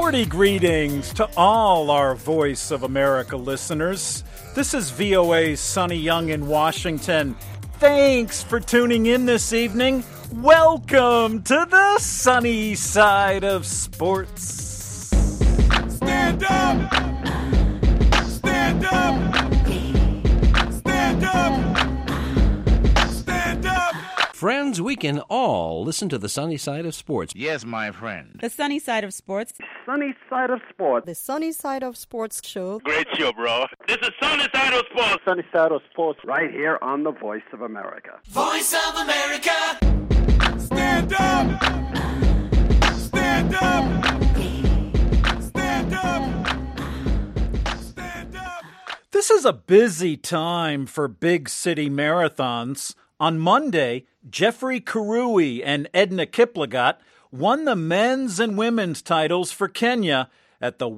Sporty greetings to all our Voice of America listeners. This is VOA's Sonny Young in Washington. Thanks for tuning in this evening. Welcome to the sunny side of sports. Stand up! Stand up! Stand up! Stand up! Friends, we can all listen to the sunny side of sports. Yes, my friend. The Sunny Side of Sports. Sunny Side of Sports. The Sunny Side of Sports show. Great show, bro. This is Sunny Side of Sports. Sunny Side of Sports right here on the Voice of America. Voice of America! Stand up! Stand up! Stand up! Stand up! This is a busy time for big city marathons. On Monday, Jeffrey Kirui and Edna Kiplagat won the men's and women's titles for Kenya at the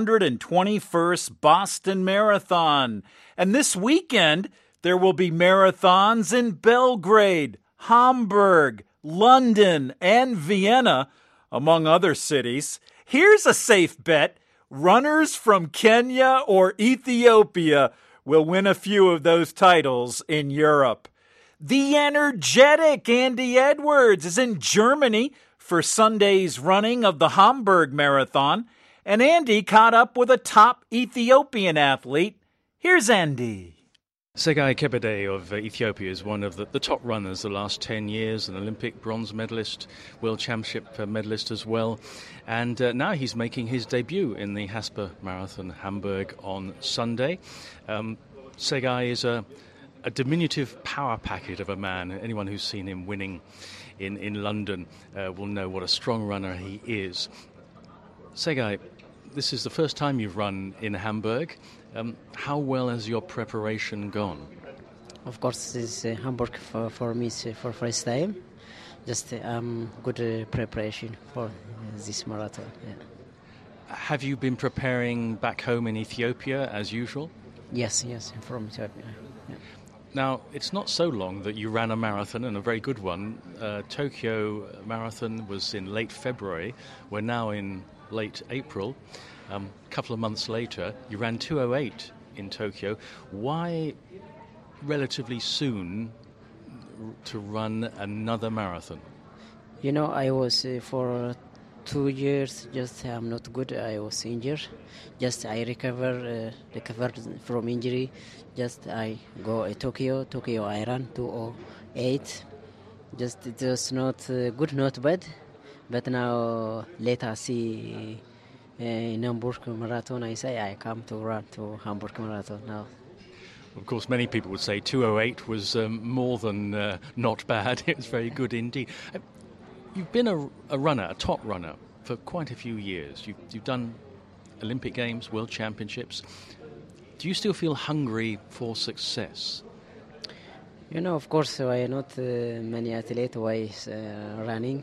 121st Boston Marathon. And this weekend, there will be marathons in Belgrade, Hamburg, London, and Vienna, among other cities. Here's a safe bet. Runners from Kenya or Ethiopia will win a few of those titles in Europe. The energetic Andy Edwards is in Germany for Sunday's running of the Hamburg Marathon, and Andy caught up with a top Ethiopian athlete. Here's Andy. Segai Kebede of Ethiopia is one of the top runners the last 10 years, an Olympic bronze medalist, World Championship medalist as well. And now he's making his debut in the Haspa Marathon Hamburg on Sunday. Segai is a diminutive power packet of a man. Anyone who's seen him winning in London will know what a strong runner he is. Segai, this is the first time you've run in Hamburg. How well has your preparation gone? Of course, this Hamburg for me is for first time. Just good preparation for this marathon. Yeah. Have you been preparing back home in Ethiopia as usual? Yes, from Ethiopia. Yeah. Now, it's not so long that you ran a marathon, and a very good one. Tokyo Marathon was in late February. We're now in late April. A couple of months later, you ran 2:08 in Tokyo. Why relatively soon to run another marathon? You know, I was for 2 years, just I'm not good. I was injured. Just I recovered from injury. Just I go Tokyo I ran 2:08. Just it was not good, not bad. But now later see in Hamburg Marathon, I say I come to run to Hamburg Marathon now. Of course, many people would say 2:08 was more than not bad. It was very good indeed. You've been a runner, a top runner, for quite a few years. You've done Olympic Games, World Championships. Do you still feel hungry for success? You know, of course, why not many athletes why running.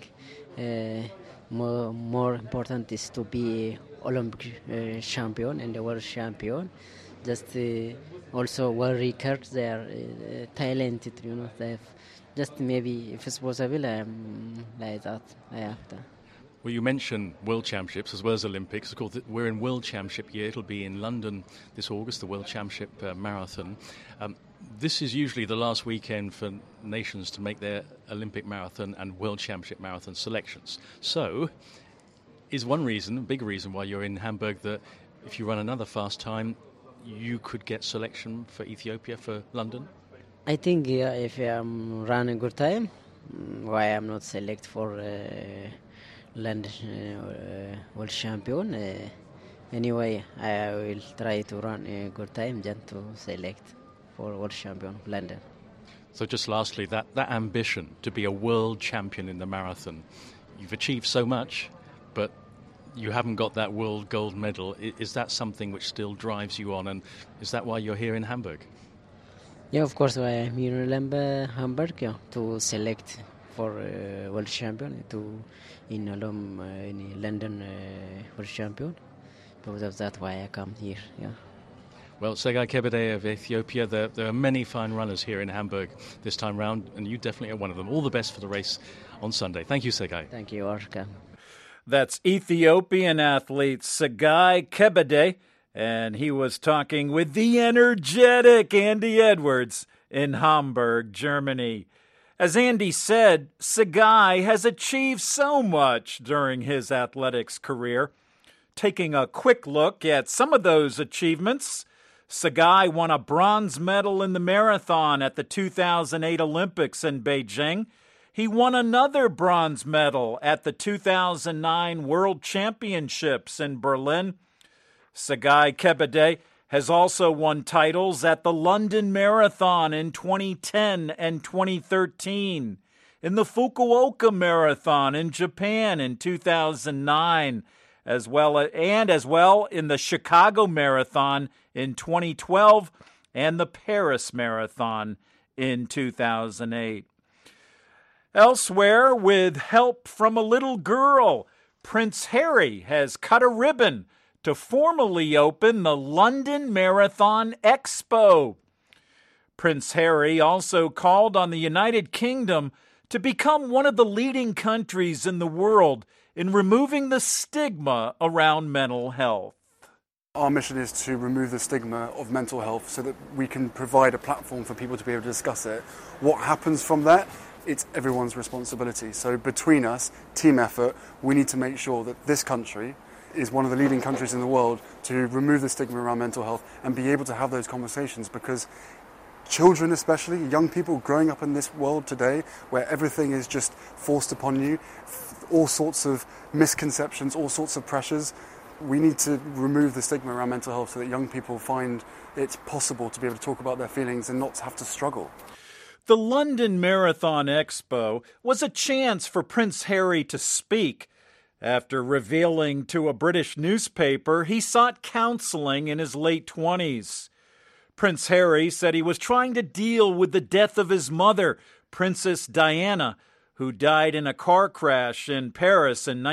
More important is to be Olympic champion and the world champion. Just also world records. They are talented, you know. They have just maybe if it's possible, like that. I have to. Well, you mentioned World Championships as well as Olympics. Of course, we're in World Championship year. It'll be in London this August, the World Championship Marathon. This is usually the last weekend for nations to make their Olympic marathon and World Championship marathon selections. So, is one reason, a big reason why you're in Hamburg, that if you run another fast time, you could get selection for Ethiopia for London? I think if I'm running a good time, why I'm not select for London World Champion. Anyway, I will try to run a good time just to select for World Champion London. So just lastly, that ambition to be a world champion in the marathon, you've achieved so much, but you haven't got that world gold medal. Is that something which still drives you on, and is that why you're here in Hamburg? Yeah, of course, I'm here in Hamburg to select for world champion in London world champion. Because of that, why I come here. Yeah. Well, Segai Kebede of Ethiopia, there are many fine runners here in Hamburg this time round, and you definitely are one of them. All the best for the race on Sunday. Thank you, Segai. Thank you, Arka. That's Ethiopian athlete Sagai Kebede, and he was talking with the energetic Andy Edwards in Hamburg, Germany. As Andy said, Sagai has achieved so much during his athletics career. Taking a quick look at some of those achievements, Sagai won a bronze medal in the marathon at the 2008 Olympics in Beijing. He won another bronze medal at the 2009 World Championships in Berlin. Sagai Kebede has also won titles at the London Marathon in 2010 and 2013, in the Fukuoka Marathon in Japan in 2009, as well in the Chicago Marathon in 2012 and the Paris Marathon in 2008. Elsewhere, with help from a little girl, Prince Harry has cut a ribbon to formally open the London Marathon Expo. Prince Harry also called on the United Kingdom to become one of the leading countries in the world in removing the stigma around mental health. Our mission is to remove the stigma of mental health so that we can provide a platform for people to be able to discuss it. What happens from that? It's everyone's responsibility. So between us, team effort, we need to make sure that this country is one of the leading countries in the world to remove the stigma around mental health and be able to have those conversations, because children, especially young people growing up in this world today where everything is just forced upon you, all sorts of misconceptions, all sorts of pressures, we need to remove the stigma around mental health so that young people find it's possible to be able to talk about their feelings and not have to struggle. The London Marathon Expo was a chance for Prince Harry to speak. After revealing to a British newspaper he sought counseling in his late 20s. Prince Harry said he was trying to deal with the death of his mother, Princess Diana, who died in a car crash in Paris in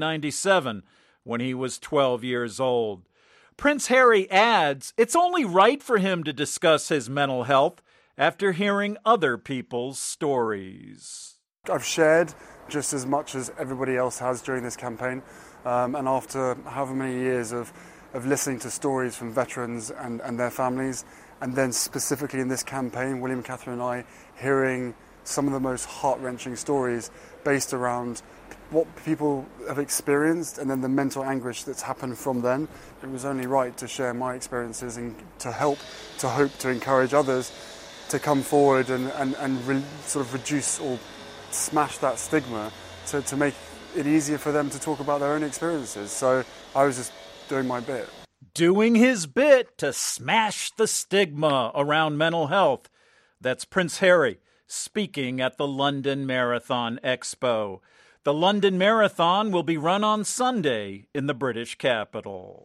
1997 when he was 12 years old. Prince Harry adds it's only right for him to discuss his mental health after hearing other people's stories. I've shared just as much as everybody else has during this campaign, and after however many years of listening to stories from veterans and their families, and then specifically in this campaign, William, Catherine and I, hearing some of the most heart-wrenching stories based around what people have experienced and then the mental anguish that's happened from then, it was only right to share my experiences and to hope to encourage others to come forward and sort of reduce or smash that stigma to make it easier for them to talk about their own experiences. So I was just doing my bit. Doing his bit to smash the stigma around mental health. That's Prince Harry speaking at the London Marathon Expo. The London Marathon will be run on Sunday in the British capital.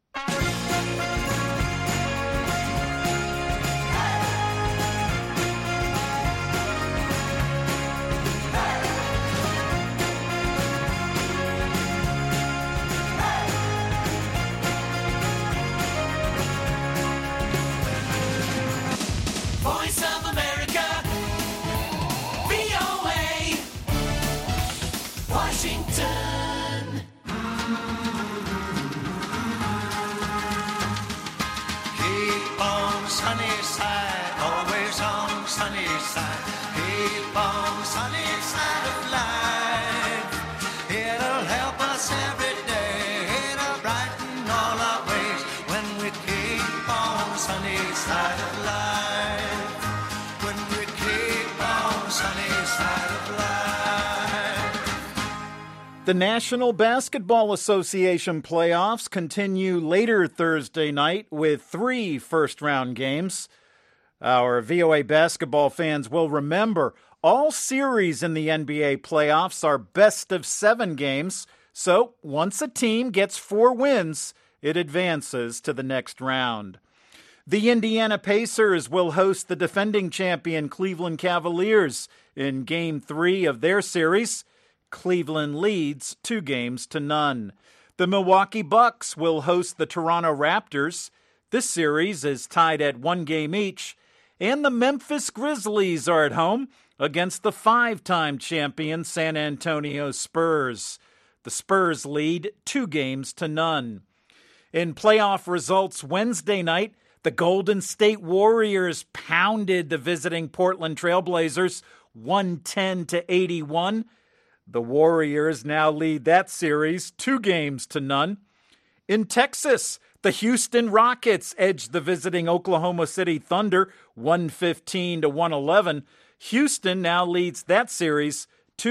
Voice of America, VOA, Washington. Keep on sunny side, always on sunny side. Keep on sunny side of life. It'll help us every day. It'll brighten all our ways when we keep on sunny side of life. The National Basketball Association playoffs continue later Thursday night with 3 first-round games. Our VOA basketball fans will remember all series in the NBA playoffs are best-of-7 games, so once a team gets 4 wins, it advances to the next round. The Indiana Pacers will host the defending champion Cleveland Cavaliers in Game 3 of their series. Cleveland leads 2-0. The Milwaukee Bucks will host the Toronto Raptors. This series is tied at 1 game each. And the Memphis Grizzlies are at home against the 5-time champion San Antonio Spurs. The Spurs lead 2-0. In playoff results Wednesday night, the Golden State Warriors pounded the visiting Portland Trailblazers 110-81. The Warriors now lead that series 2-0. In Texas, the Houston Rockets edged the visiting Oklahoma City Thunder 115-111. Houston now leads that series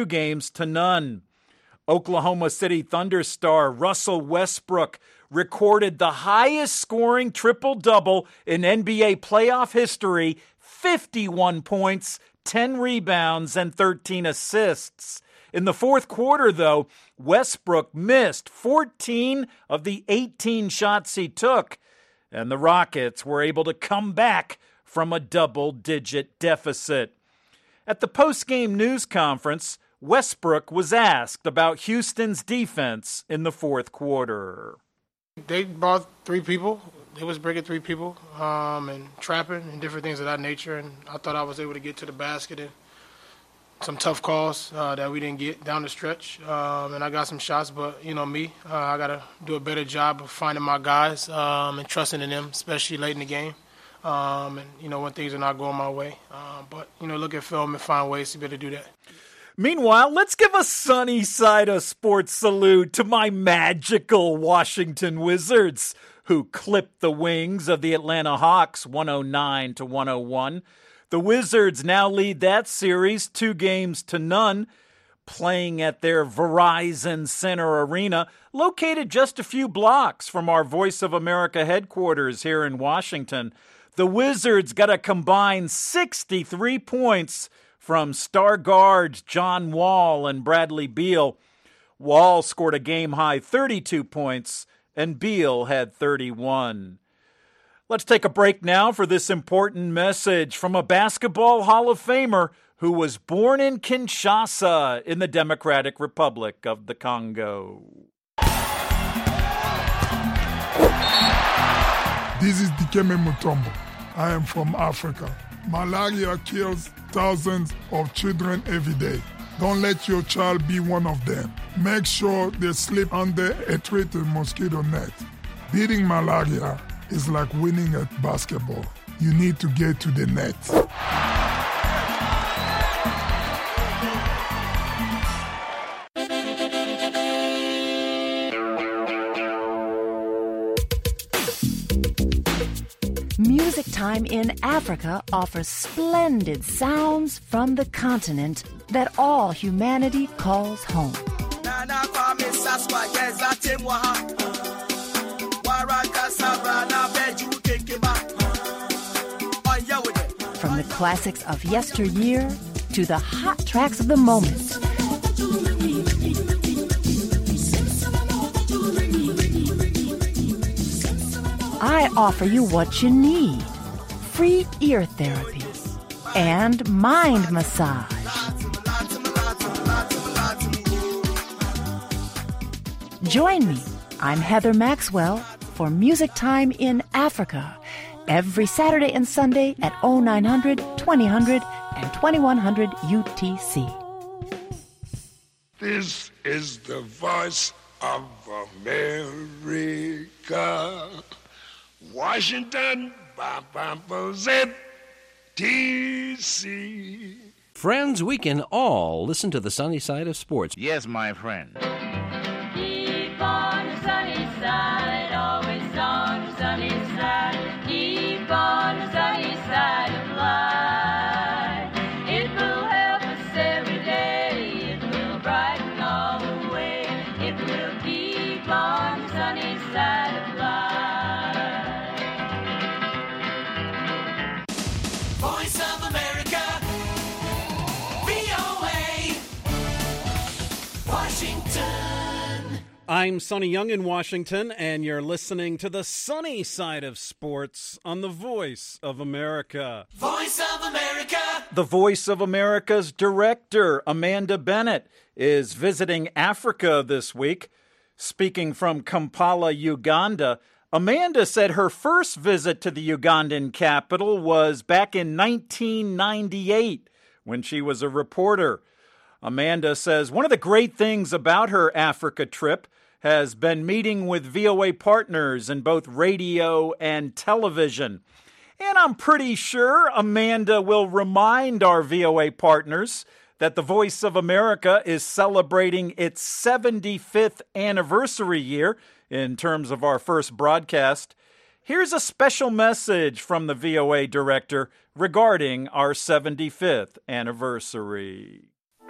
2-0. Oklahoma City Thunder star Russell Westbrook recorded the highest scoring triple-double in NBA playoff history, 51 points, 10 rebounds, and 13 assists. In the fourth quarter, though, Westbrook missed 14 of the 18 shots he took, and the Rockets were able to come back from a double-digit deficit. At the post-game news conference, Westbrook was asked about Houston's defense in the fourth quarter. They brought 3 people. They was bringing 3 people and trapping and different things of that nature, and I thought I was able to get to the basket and some tough calls that we didn't get down the stretch, and I got some shots, but, me, I got to do a better job of finding my guys and trusting in them, especially late in the game, and, when things are not going my way. But, look at film and find ways to be able to do that. Meanwhile, let's give a sunny side of sports salute to my magical Washington Wizards, who clipped the wings of the Atlanta Hawks 109-101. The Wizards now lead that series 2-0. Playing at their Verizon Center Arena, located just a few blocks from our Voice of America headquarters here in Washington. The Wizards got a combined 63 points from star guards John Wall and Bradley Beal. Wall scored a game-high 32 points, and Beal had 31. Let's take a break now for this important message from a basketball Hall of Famer who was born in Kinshasa in the Democratic Republic of the Congo. This is Dikeme Mutombo. I am from Africa. Malaria kills thousands of children every day. Don't let your child be one of them. Make sure they sleep under a treated mosquito net. Beating malaria is like winning at basketball. You need to get to the net. Music Time in Africa offers splendid sounds from the continent that all humanity calls home. From the classics of yesteryear to the hot tracks of the moment. I offer you what you need. Free ear therapy and mind massage. Join me. I'm Heather Maxwell for Music Time in Africa every Saturday and Sunday at 0900, 2000, and 2100 UTC. This is the voice of America. Washington, D.C. Friends, we can all listen to the sunny side of sports. Yes, my friend. Keep on the sunny side, always on the sunny side. Keep on the sunny side of life. It will help us every day. It will brighten all the way. It will keep on the sunny side of life. Voice of America, VOA, Washington. I'm Sonny Young in Washington, and you're listening to the sunny side of sports on the Voice of America. Voice of America. The Voice of America's director, Amanda Bennett, is visiting Africa this week. Speaking from Kampala, Uganda, Amanda said her first visit to the Ugandan capital was back in 1998 when she was a reporter. Amanda says one of the great things about her Africa trip has been meeting with VOA partners in both radio and television. And I'm pretty sure Amanda will remind our VOA partners that the Voice of America is celebrating its 75th anniversary year in terms of our first broadcast. Here's a special message from the VOA director regarding our 75th anniversary.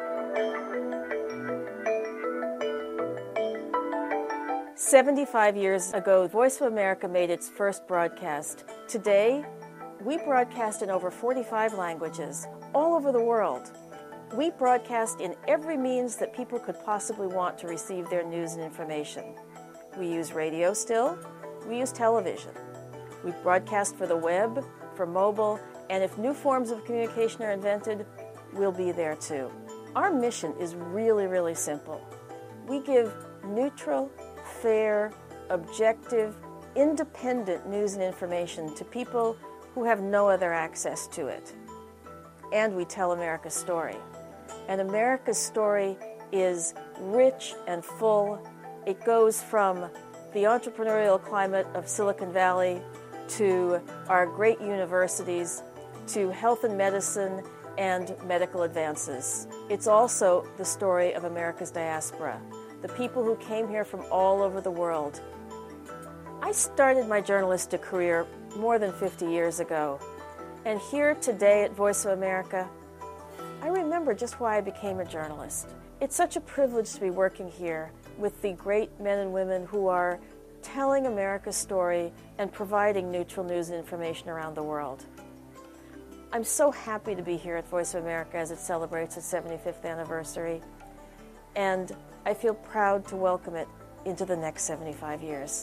"75 years ago, Voice of America made its first broadcast. Today, we broadcast in over 45 languages, all over the world. We broadcast in every means that people could possibly want to receive their news and information. We use radio still. We use television. We broadcast for the web, for mobile, and if new forms of communication are invented, we'll be there too. Our mission is really, really simple. We give neutral, fair, objective, independent news and information to people who have no other access to it. And we tell America's story. And America's story is rich and full. It goes from the entrepreneurial climate of Silicon Valley to our great universities, to health and medicine and medical advances. It's also the story of America's diaspora, the people who came here from all over the world. I started my journalistic career more than 50 years ago, and here today at Voice of America, I remember just why I became a journalist. It's such a privilege to be working here with the great men and women who are telling America's story and providing neutral news and information around the world. I'm so happy to be here at Voice of America as it celebrates its 75th anniversary, and I feel proud to welcome it into the next 75 years.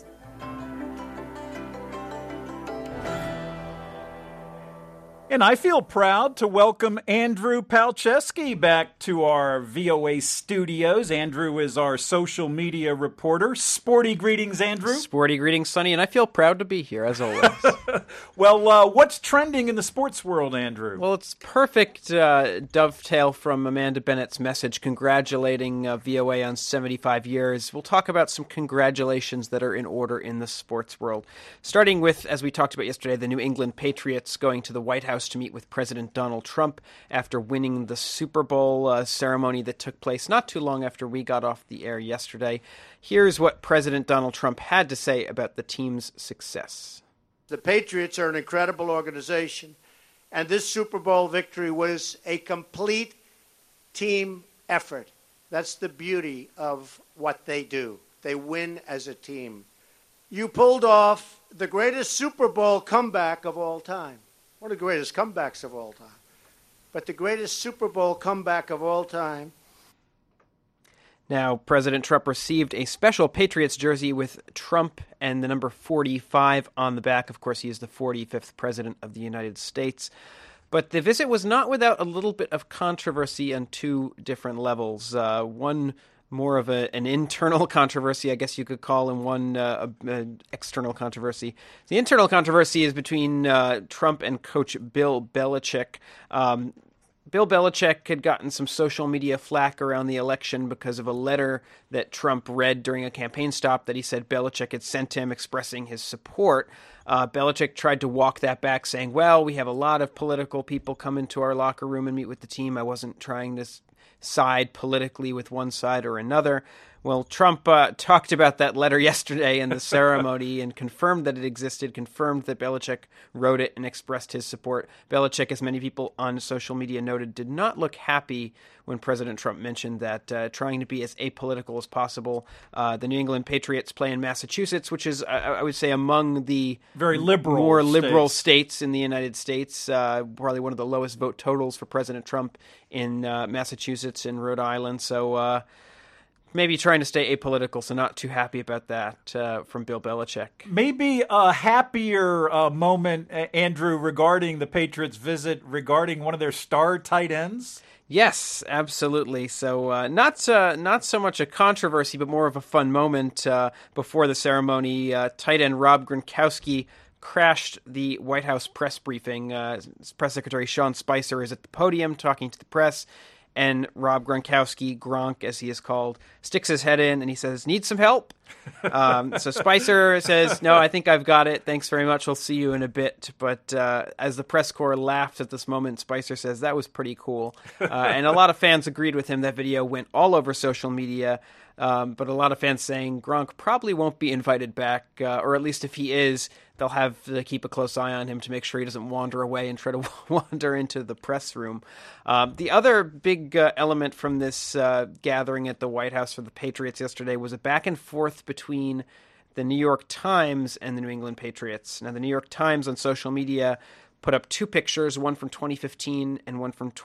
And I feel proud to welcome Andrew Palczewski back to our VOA studios. Andrew is our social media reporter. Sporty greetings, Andrew. Sporty greetings, Sonny, and I feel proud to be here, as always. Well, what's trending in the sports world, Andrew? Well, it's perfect dovetail from Amanda Bennett's message congratulating VOA on 75 years. We'll talk about some congratulations that are in order in the sports world. Starting with, as we talked about yesterday, the New England Patriots going to the White House to meet with President Donald Trump after winning the Super Bowl ceremony that took place not too long after we got off the air yesterday. Here's what President Donald Trump had to say about the team's success. The Patriots are an incredible organization, and this Super Bowl victory was a complete team effort. That's the beauty of what they do. They win as a team. You pulled off the greatest Super Bowl comeback of all time. One of the greatest comebacks of all time. But the greatest Super Bowl comeback of all time. Now, President Trump received a special Patriots jersey with Trump and the number 45 on the back. Of course, he is the 45th president of the United States. But the visit was not without a little bit of controversy on two different levels. One more of an internal controversy, I guess you could call, and one external controversy. The internal controversy is between Trump and Coach Bill Belichick. Bill Belichick had gotten some social media flack around the election because of a letter that Trump read during a campaign stop that he said Belichick had sent him expressing his support. Belichick tried to walk that back, saying, well, we have a lot of political people come into our locker room and meet with the team. I wasn't trying to side politically with one side or another. Well, Trump talked about that letter yesterday in the ceremony and confirmed that it existed, confirmed that Belichick wrote it and expressed his support. Belichick, as many people on social media noted, did not look happy when President Trump mentioned that, trying to be as apolitical as possible. The New England Patriots play in Massachusetts, which is, I would say, among the very liberal, more liberal states in the United States. Probably one of the lowest vote totals for President Trump in Massachusetts and Rhode Island. So maybe trying to stay apolitical, so not too happy about that from Bill Belichick. Maybe a happier moment, Andrew, regarding the Patriots' visit, regarding one of their star tight ends? Yes, absolutely. So not so much a controversy, but more of a fun moment before the ceremony. Tight end Rob Gronkowski crashed the White House press briefing. Press Secretary Sean Spicer is at the podium talking to the press, And Rob Gronkowski, Gronk as he is called, sticks his head in and he says, "Need some help?" So Spicer says, "No, I think I've got it. Thanks very much. We'll see you in a bit." But as the press corps laughed at this moment, Spicer says that was pretty cool. And a lot of fans agreed with him. That video went all over social media. But a lot of fans saying Gronk probably won't be invited back, or at least if he is, they'll have to keep a close eye on him to make sure he doesn't wander away and try to wander into the press room. The other big element from this gathering at the White House for the Patriots yesterday was a back and forth between the New York Times and the New England Patriots. Now, the New York Times on social media put up two pictures, one from 2015 and one from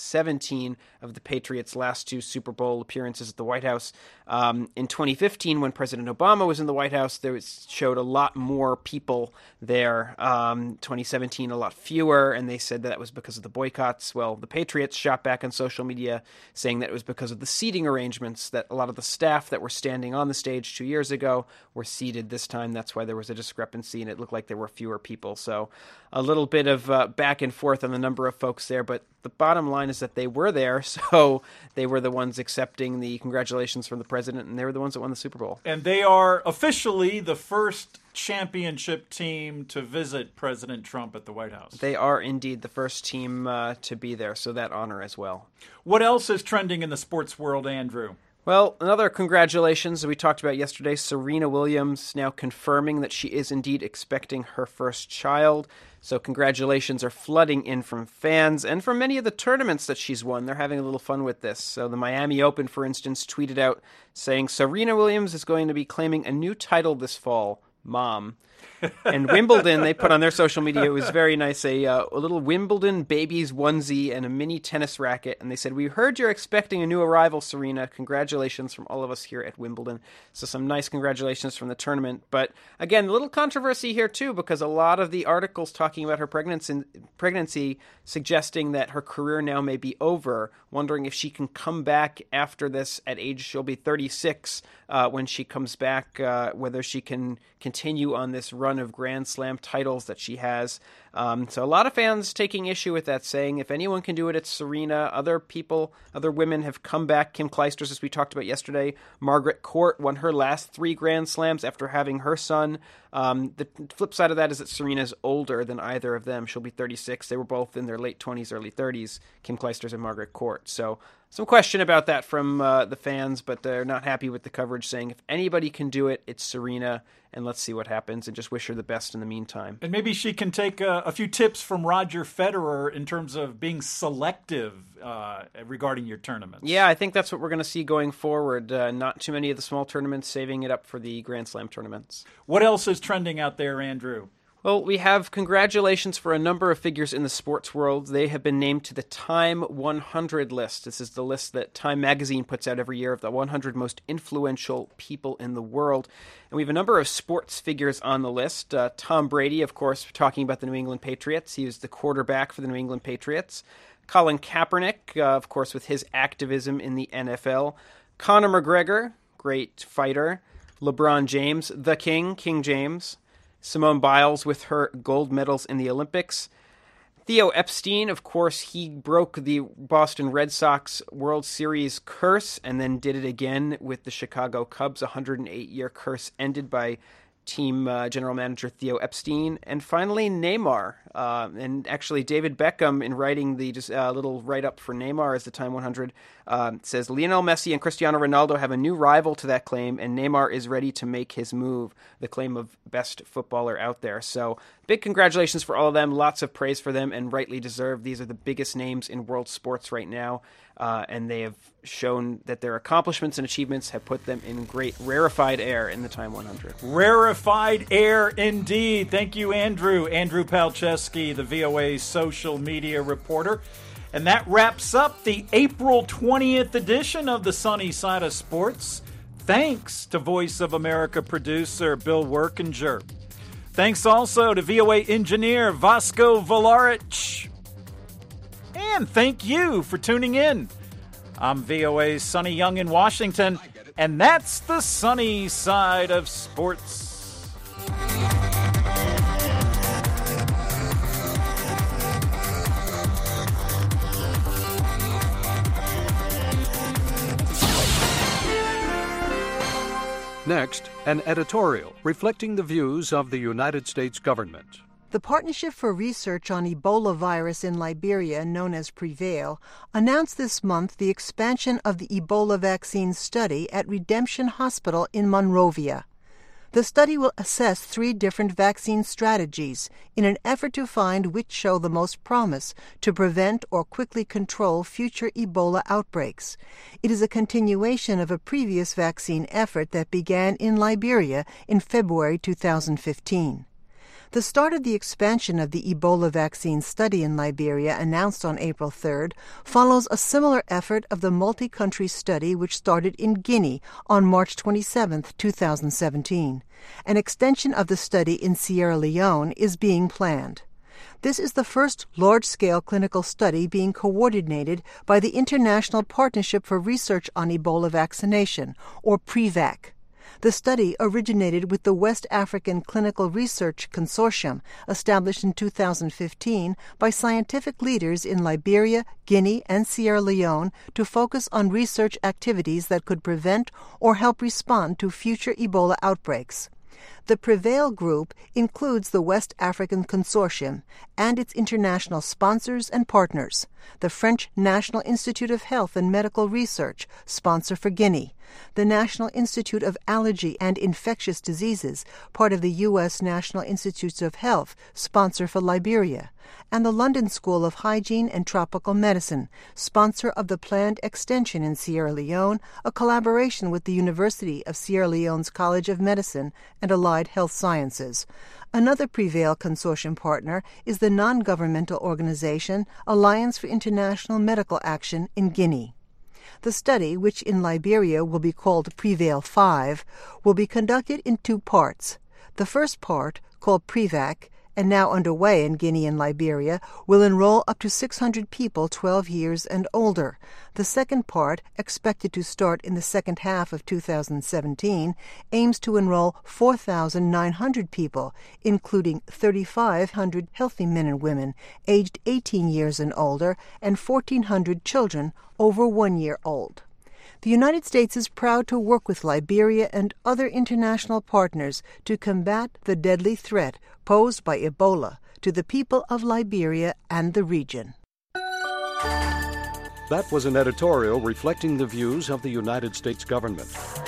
2017 of the Patriots' last two Super Bowl appearances at the White House. In 2015, when President Obama was in the White House, showed a lot more people there. 2017, a lot fewer, and they said that was because of the boycotts. Well, the Patriots shot back on social media saying that it was because of the seating arrangements, that a lot of the staff that were standing on the stage 2 years ago were seated this time. That's why there was a discrepancy, and it looked like there were fewer people. So a little bit of back and forth on the number of folks there, but the bottom line is that they were there, so they were the ones accepting the congratulations from the president, and they were the ones that won the Super Bowl. And they are officially the first championship team to visit President Trump at the White House. They are indeed the first team to be there, so that honor as well. What else is trending in the sports world, Andrew? Well, another congratulations that we talked about yesterday. Serena Williams now confirming that she is indeed expecting her first child. So congratulations are flooding in from fans and from many of the tournaments that she's won. They're having a little fun with this. So the Miami Open, for instance, tweeted out saying Serena Williams is going to be claiming a new title this fall, Mom. And Wimbledon, they put on their social media, it was very nice, a little Wimbledon baby's onesie and a mini tennis racket. And they said, "We heard you're expecting a new arrival, Serena. Congratulations from all of us here at Wimbledon." So some nice congratulations from the tournament. But again, a little controversy here too, because a lot of the articles talking about her pregnancy suggesting that her career now may be over, wondering if she can come back after this at age, she'll be 36 when she comes back, whether she can continue on this run of Grand Slam titles that she has. So a lot of fans taking issue with that, saying if anyone can do it, it's Serena. Other women have come back. Kim Clijsters, as we talked about yesterday. Margaret Court won her last 3 Grand Slams after having her son. The flip side of that is that Serena's older than either of them. She'll be 36. They were both in their late 20s, early 30s, Kim Clijsters and Margaret Court. So some question about that from the fans, but they're not happy with the coverage, saying if anybody can do it, it's Serena, and let's see what happens, and just wish her the best in the meantime. And maybe she can take a few tips from Roger Federer in terms of being selective regarding your tournaments. Yeah, I think that's what we're going to see going forward. Not too many of the small tournaments, saving it up for the Grand Slam tournaments. What else is trending out there, Andrew? Well, we have congratulations for a number of figures in the sports world. They have been named to the Time 100 list. This is the list that Time magazine puts out every year of the 100 most influential people in the world. And we have a number of sports figures on the list. Tom Brady, of course, talking about the New England Patriots. He was the quarterback for the New England Patriots. Colin Kaepernick, of course, with his activism in the NFL. Conor McGregor, great fighter. LeBron James, the King, King James. Simone Biles with her gold medals in the Olympics. Theo Epstein, of course, he broke the Boston Red Sox World Series curse and then did it again with the Chicago Cubs. A 108-year curse ended by team general manager Theo Epstein. And finally, Neymar. And actually, David Beckham, in writing the little write-up for Neymar as the Time 100, says, Lionel Messi and Cristiano Ronaldo have a new rival to that claim, and Neymar is ready to make his move, the claim of best footballer out there. So big congratulations for all of them. Lots of praise for them, and rightly deserved. These are the biggest names in world sports right now, and they have shown that their accomplishments and achievements have put them in great rarefied air in the Time 100. Rarefied air indeed. Thank you, Andrew. Andrew Palczewski, the VOA social media reporter. And that wraps up the April 20th edition of the Sunny Side of Sports. Thanks to Voice of America producer Bill Workinger. Thanks also to VOA engineer Vasco Valarich. And thank you for tuning in. I'm VOA's Sonny Young in Washington, and that's the Sunny Side of Sports. Next, an editorial reflecting the views of the United States government. The Partnership for Research on Ebola virus in Liberia, known as PREVAIL, announced this month the expansion of the Ebola vaccine study at Redemption Hospital in Monrovia. The study will assess 3 different vaccine strategies in an effort to find which show the most promise to prevent or quickly control future Ebola outbreaks. It is a continuation of a previous vaccine effort that began in Liberia in February 2015. The start of the expansion of the Ebola vaccine study in Liberia, announced on April 3rd, follows a similar effort of the multi-country study which started in Guinea on March 27, 2017. An extension of the study in Sierra Leone is being planned. This is the first large-scale clinical study being coordinated by the International Partnership for Research on Ebola Vaccination, or PREVAC. The study originated with the West African Clinical Research Consortium, established in 2015 by scientific leaders in Liberia, Guinea, and Sierra Leone to focus on research activities that could prevent or help respond to future Ebola outbreaks. The PREVAIL group includes the West African Consortium and its international sponsors and partners, the French National Institute of Health and Medical Research, sponsor for Guinea, the National Institute of Allergy and Infectious Diseases, part of the U.S. National Institutes of Health, sponsor for Liberia, and the London School of Hygiene and Tropical Medicine, sponsor of the planned extension in Sierra Leone, a collaboration with the University of Sierra Leone's College of Medicine and Allied Health Sciences. Another PREVAIL consortium partner is the non-governmental organization Alliance for International Medical Action in Guinea. The study, which in Liberia will be called PREVAIL 5, will be conducted in 2 parts. The first part, called PREVAC, and now underway in Guinea and Liberia, will enroll up to 600 people 12 years and older. The second part, expected to start in the second half of 2017, aims to enroll 4,900 people, including 3,500 healthy men and women aged 18 years and older and 1,400 children over 1 year old. The United States is proud to work with Liberia and other international partners to combat the deadly threat posed by Ebola to the people of Liberia and the region. That was an editorial reflecting the views of the United States government.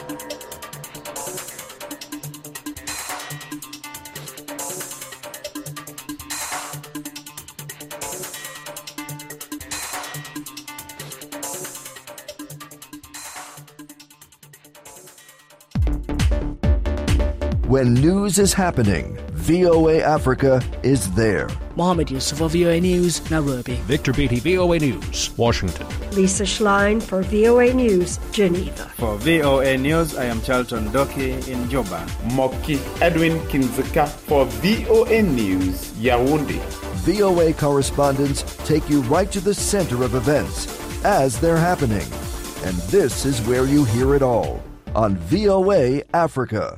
When news is happening, VOA Africa is there. Mohammed Yusuf for VOA News, Nairobi. Victor Beatty, VOA News, Washington. Lisa Schlein for VOA News, Geneva. For VOA News, I am Charlton Doki in Juba. Moki Edwin Kinzika for VOA News, Yaoundé. VOA correspondents take you right to the center of events as they're happening. And this is where you hear it all on VOA Africa.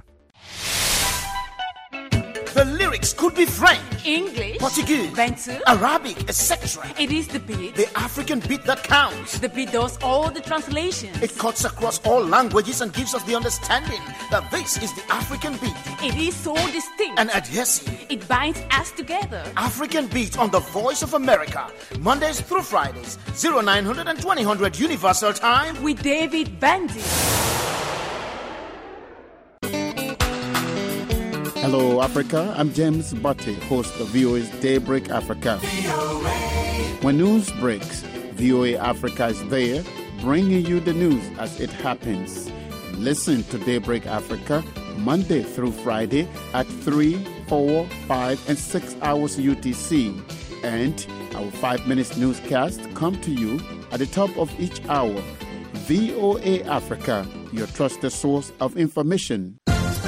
The lyrics could be French, English, Portuguese, Bantu, Arabic, etc. It is the beat. The African beat that counts. The beat does all the translations. It cuts across all languages and gives us the understanding that this is the African beat. It is so distinct and adhesive. It binds us together. African Beat on the Voice of America, Mondays through Fridays, 0900 and 2000 Universal Time with David Bandy. Hello, Africa. I'm James Butte, host of VOA's Daybreak Africa. VOA. When news breaks, VOA Africa is there, bringing you the news as it happens. Listen to Daybreak Africa Monday through Friday at 3, 4, 5, and 6 hours UTC. And our 5 minutes newscast come to you at the top of each hour. VOA Africa, your trusted source of information.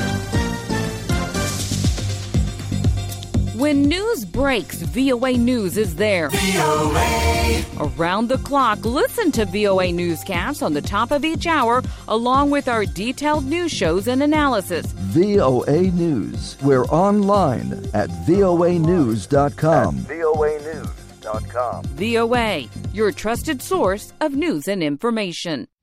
When news breaks, VOA News is there. VOA. Around the clock, listen to VOA Newscasts on the top of each hour, along with our detailed news shows and analysis. VOA News. We're online at voanews.com. VOA, your trusted source of news and information.